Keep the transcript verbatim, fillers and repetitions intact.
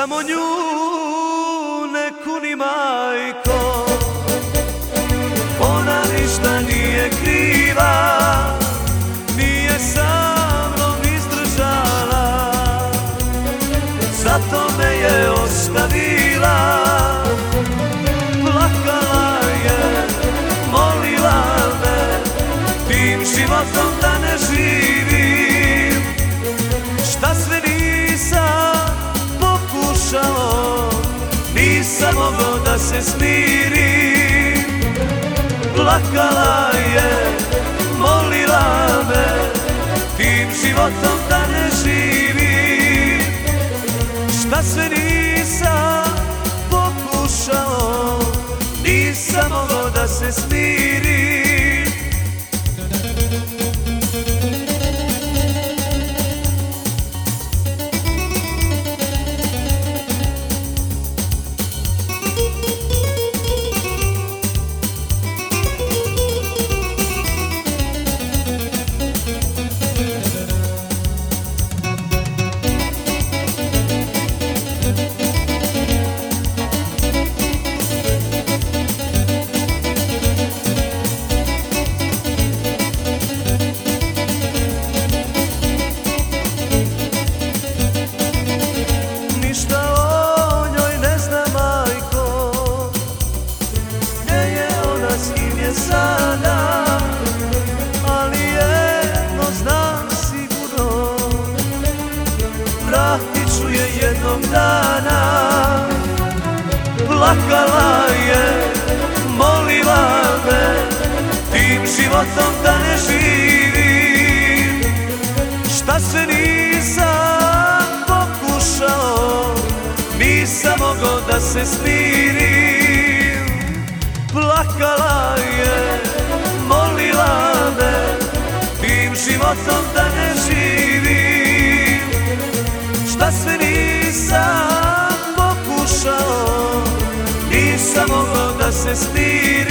Samo nju ne kuni, majko, ona ništa nije kriva, nije sa mnom izdržala, zato me je ostavila. Plakala je, molila me, tim životom da ne živim. Šta sve nisam pokušao, nisam mogao da se smirim. Plakala je, molila me, tim životom da ne živim. Šta sve nisam pokušao, nisam mogao da se smirim. Sada, ali jedno znam sigurno, vratit ću je jednog dana. Plakala je, molila me, tim životom da ne živim. Šta sve nisam pokušao, nisam mogao da se smirim. Plakala je, molila me, tim životom da ne živim. Šta sve nisam pokušao, nisam mogao da se smirim.